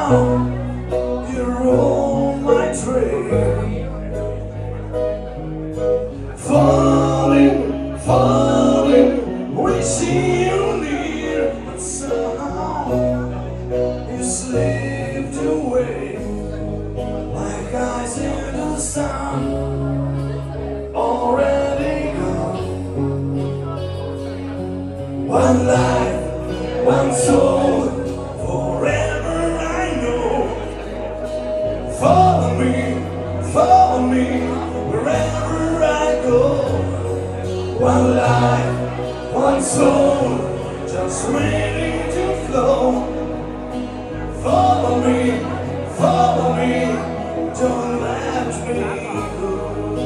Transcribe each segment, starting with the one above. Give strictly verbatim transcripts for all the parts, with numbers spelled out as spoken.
you're on my train. Falling, falling, wishing you near, but somehow you slipped away like ice in the sun. Already gone. One life, one soul, forever I know. Follow me, follow me, wherever I go. One life, one soul, just waiting to flow. Follow me, follow me, don't let me go.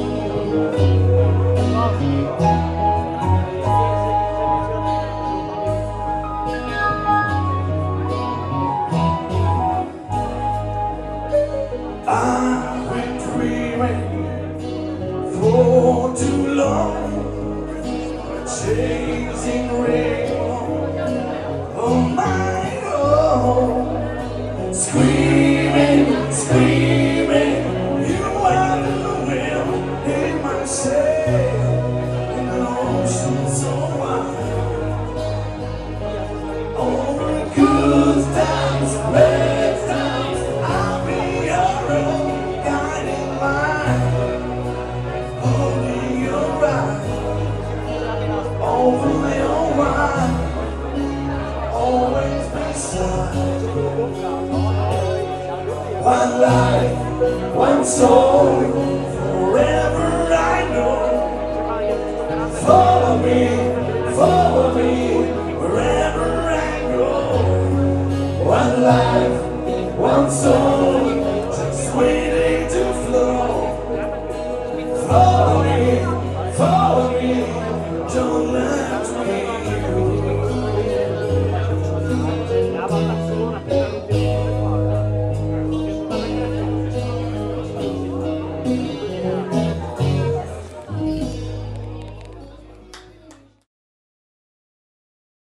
I've been dreaming for too long, chasing rainbow on my own, screaming, screaming, you are the wind in my sail, in an ocean so wide. Over good times, bad times, I'll be your own guiding light, holding your right, over your mind, always beside. One life, one soul, forever I know. Follow me, follow me, wherever I go. One life, one soul, just wait.